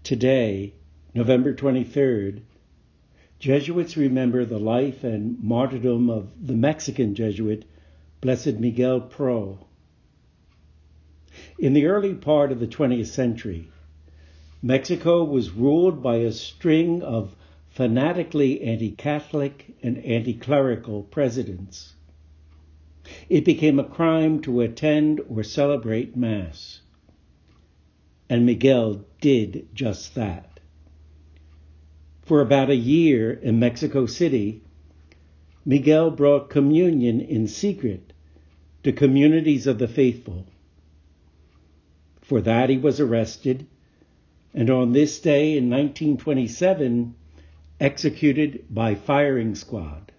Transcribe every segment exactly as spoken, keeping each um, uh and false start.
Today, November twenty-third, Jesuits remember the life and martyrdom of the Mexican Jesuit, Blessed Miguel Pro. In the early part of the twentieth century, Mexico was ruled by a string of fanatically anti-Catholic and anti-clerical presidents. It became a crime to attend or celebrate Mass. And Miguel did just that. For about a year in Mexico City, Miguel brought communion in secret to communities of the faithful. For that he was arrested, and on this day in nineteen twenty-seven, executed by firing squad.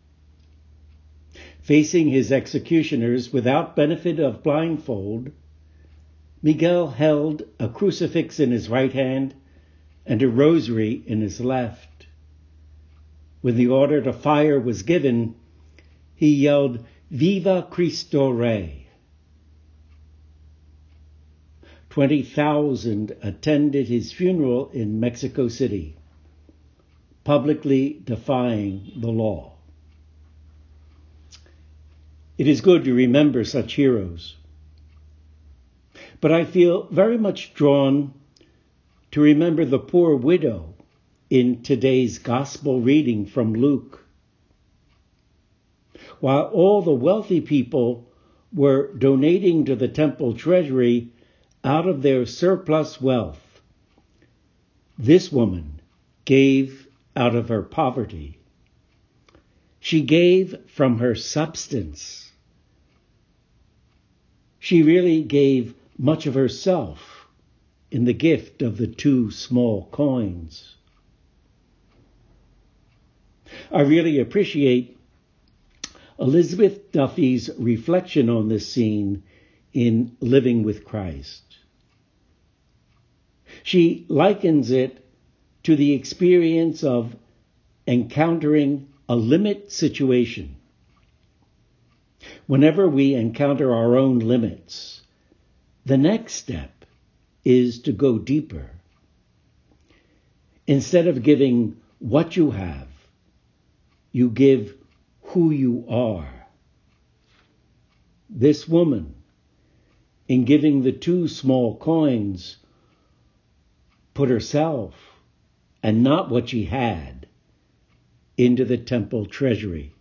Facing his executioners without benefit of blindfold, Miguel held a crucifix in his right hand and a rosary in his left. When the order to fire was given, he yelled, "Viva Cristo Rey!" twenty thousand attended his funeral in Mexico City, publicly defying the law. It is good to remember such heroes, but I feel very much drawn to remember the poor widow in today's gospel reading from Luke. While all the wealthy people were donating to the temple treasury out of their surplus wealth, this woman gave out of her poverty. She gave from her substance. She really gave much of herself in the gift of the two small coins. I really appreciate Elizabeth Duffy's reflection on this scene in Living with Christ. She likens it to the experience of encountering a limit situation. Whenever we encounter our own limits, the next step is to go deeper. Instead of giving what you have, you give who you are. This woman, in giving the two small coins, put herself, and not what she had, into the temple treasury.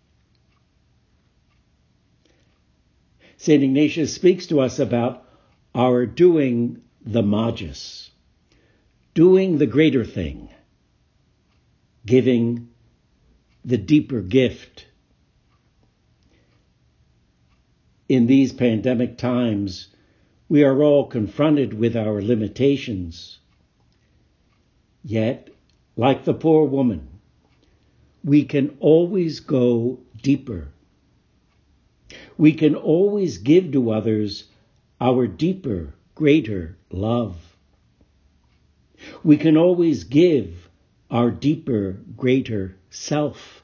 Saint Ignatius speaks to us about our doing the magis, doing the greater thing, giving the deeper gift. In these pandemic times, we are all confronted with our limitations. Yet, like the poor woman, we can always go deeper. We can always give to others our deeper, greater love. We can always give our deeper, greater self.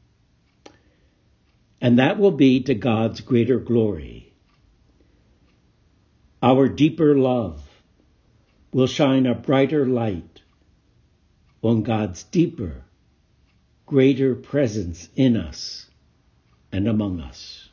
And that will be to God's greater glory. Our deeper love will shine a brighter light on God's deeper, greater presence in us and among us.